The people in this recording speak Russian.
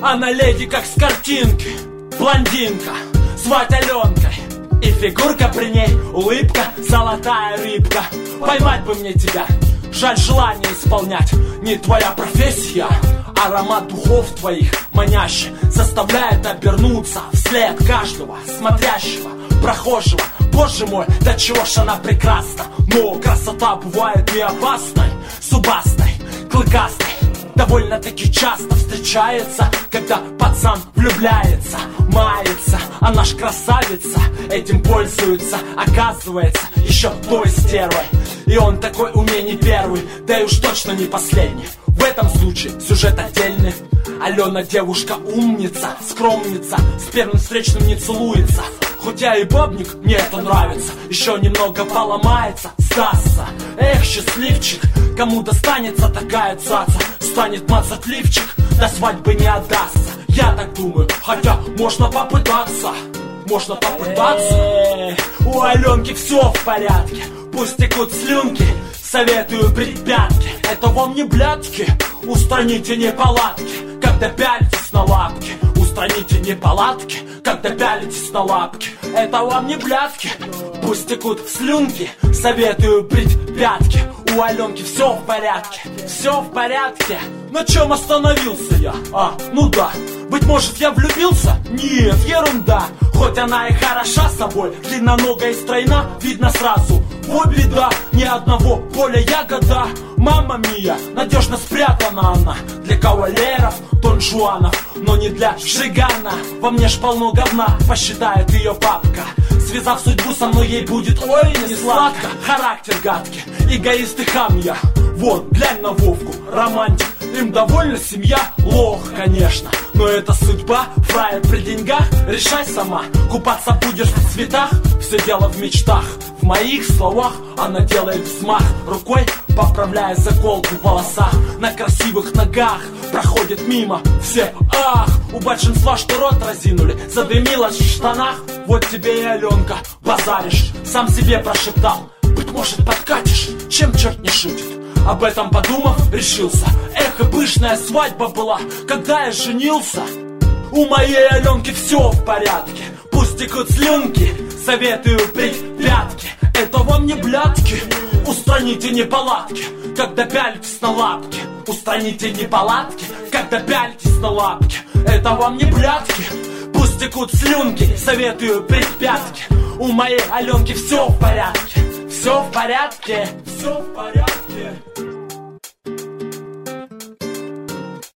Она леди как с картинки, блондинка, звать Аленкой. И фигурка при ней, улыбка, золотая рыбка. Поймать бы мне тебя, жаль желание исполнять. Не твоя профессия, аромат духов твоих манящий заставляет обернуться вслед каждого смотрящего, прохожего. Боже мой, до чего ж она прекрасна. Но красота бывает и опасной, зубастой, клыкастой. Довольно-таки часто встречается, когда пацан влюбляется, мается. Она ж красавица, этим пользуется, оказывается, еще той стервой. И он такой у меня не первый, да и уж точно не последний. В этом случае сюжет отдельный. Алена девушка умница, скромница, с первым встречным не целуется. Хоть я и бабник, мне это нравится. Еще немного поломается, сдастся. Эх, счастливчик, кому достанется такая цаца. Станет мацать лифчик, до свадьбы не отдастся. Я так думаю, хотя можно попытаться. Можно попытаться. У Аленки все в порядке, пусть текут слюнки. Советую брить пятки, это вам не блядки. Устраните неполадки, когда пялитесь на лапки. Устраните неполадки, когда пялитесь на лапки. Это вам не блядки, пусть текут слюнки. Советую брить пятки. У Аленки все в порядке, все в порядке. На чем остановился я? Ну да, быть может я влюбился? Нет, ерунда. Хоть она и хороша собой, длинноногая и стройна, видно сразу. Вот беда, ни одного поля ягода. Мамма мия, надежно спрятана она для кавалеров, Дон Жуанов, но не для Жигана. Во мне ж полно говна, посчитает ее папка. Связав судьбу со мной, ей будет ой не сладко. Характер гадкий, эгоист и хам я. Вот, глянь на Вовку, романтик. Им довольна семья, лох, конечно. Но это судьба, фраер при деньгах. Решай сама, купаться будешь в цветах. Все дело в мечтах. В моих словах она делает взмах рукой, поправляя заколку в волосах. На красивых ногах проходит мимо все. Ах, у большинства что рот разинули, задымилось в штанах. Вот тебе и Аленка, базаришь, сам себе прошептал. Быть может подкатишь, чем черт не шутит. Об этом подумав, решился. Эх, и пышная свадьба была, когда я женился. У моей Аленки все в порядке, пусть текут слюнки. Советую брить пятки, это вам не блядки. Устраните неполадки, когда пялитесь на лапки. Устраните неполадки, когда пялитесь на лапки. Это вам не блядки, пусть текут слюнки. Советую брить пятки. У моей Аленки все в порядке, все в порядке, все в порядке.